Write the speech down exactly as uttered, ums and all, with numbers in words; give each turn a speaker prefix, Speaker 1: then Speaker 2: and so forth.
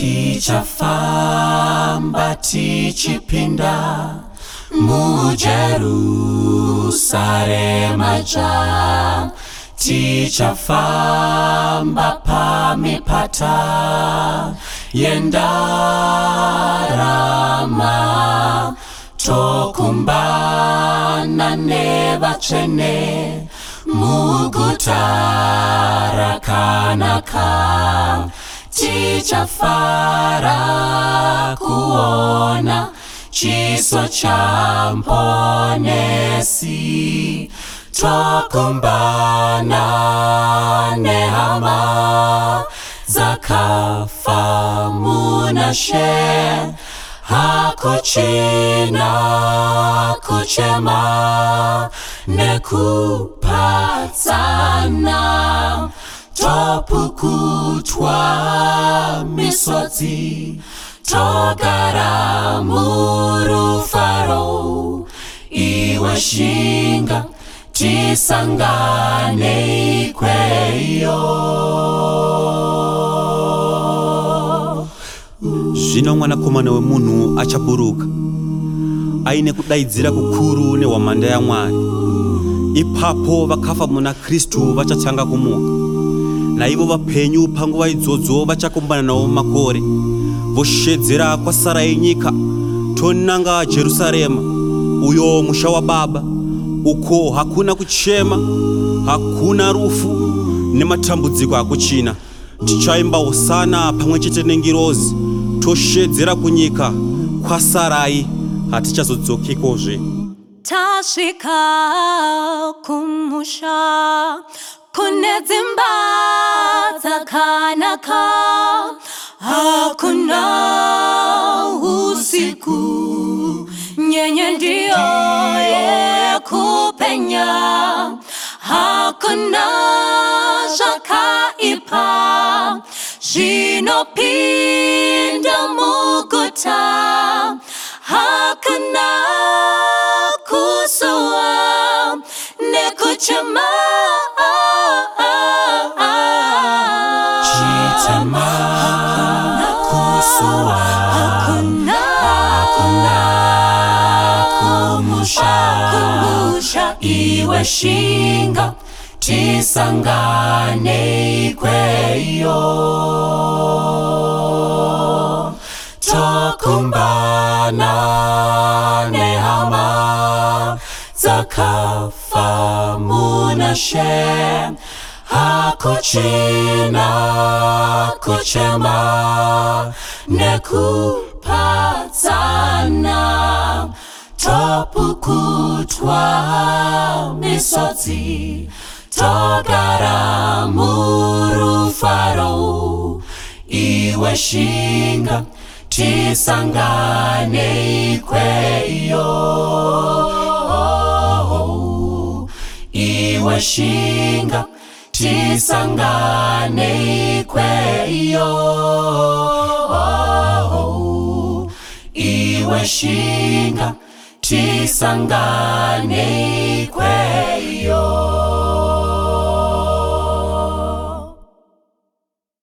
Speaker 1: tichafamba tichipinda muJerusalema ja, tichafamba pamipata yendarama, tokumbana nevatsvene muguta rakanaka. Tichafara kuona chiso cha mponesi, tokumbana nehama dzakafa munashe. Hakuchina kuchema nekupatsana, topukutwa misodzi, togara murufaro. Iwe shinga tisangane ikweyo.
Speaker 2: Zvino mwanakomana wemunhu achaburuka aine kudaidzira kukuru nehwamanda yaMwari. Ipapo vakafa muna Kristu vachatanga kumuka, naivo vapenyu panguva idzodzo vachakombana nawo makore. Voshedzera kwasara yenyika tonanga Jerusalema, uyo musha waBaba. Uko hakuna kuchema, hakuna rufu nematambudziko akuchina. Tichaimba hosana pamwe chete nengirozi, toshedzera kunyika kwasarai, hatichazodzokekozve.
Speaker 3: Tasvika kumusha kune dzimba dzakanaka, hakuna usiku, nyenye ndiyo yekupenya, hakuna zvakaipa zvinopinda muguta, hakuna kusuwa nekuchema.
Speaker 1: Chitema kusuwa, hakuna kumusha. Iwe shinga tisangane ikweyo, tokumbana nehama dzakafa munashe. Hakuchina kuchema nekupatsana, topukutwa misodzi, togara murufaro. Iwe shinga tisangane ikweyo, iwe shinga tisangane ikweyo, iwe shinga tisangane ikweyo.